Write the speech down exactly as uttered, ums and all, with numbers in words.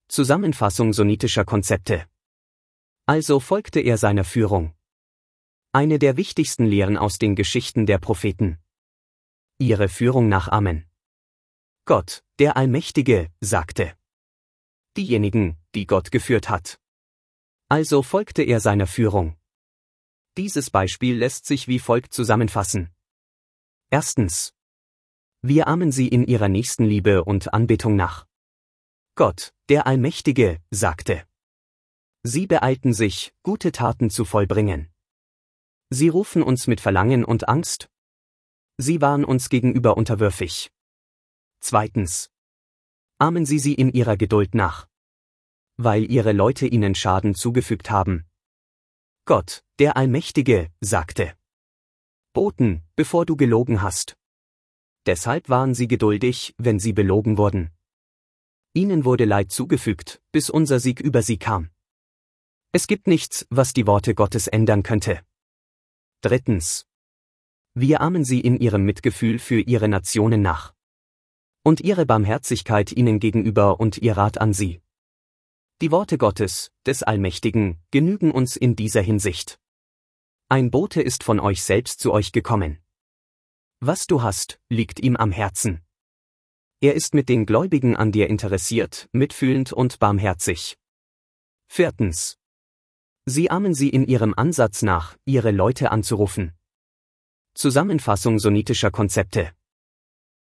Zusammenfassung sunnitischer Konzepte. Also folgte er seiner Führung. Eine der wichtigsten Lehren aus den Geschichten der Propheten. Ihre Führung nachahmen. Gott, der Allmächtige, sagte. Diejenigen, die Gott geführt hat. Also folgte er seiner Führung. Dieses Beispiel lässt sich wie folgt zusammenfassen. Erstens. Wir ahmen sie in ihrer Nächstenliebe und Anbetung nach. Gott, der Allmächtige, sagte. Sie beeilten sich, gute Taten zu vollbringen. Sie rufen uns mit Verlangen und Angst. Sie waren uns gegenüber unterwürfig. Zweitens. Ahmen Sie sie in ihrer Geduld nach. Weil ihre Leute ihnen Schaden zugefügt haben. Gott, der Allmächtige, sagte. Boten, bevor du gelogen hast. Deshalb waren sie geduldig, wenn sie belogen wurden. Ihnen wurde Leid zugefügt, bis unser Sieg über sie kam. Es gibt nichts, was die Worte Gottes ändern könnte. Drittens. Wir ahmen sie in ihrem Mitgefühl für ihre Nationen nach. Und ihre Barmherzigkeit ihnen gegenüber und ihr Rat an sie. Die Worte Gottes, des Allmächtigen, genügen uns in dieser Hinsicht. Ein Bote ist von euch selbst zu euch gekommen. Was du hast, liegt ihm am Herzen. Er ist mit den Gläubigen an dir interessiert, mitfühlend und barmherzig. Viertens. Sie ahmen sie in ihrem Ansatz nach, ihre Leute anzurufen. Zusammenfassung sunnitischer Konzepte.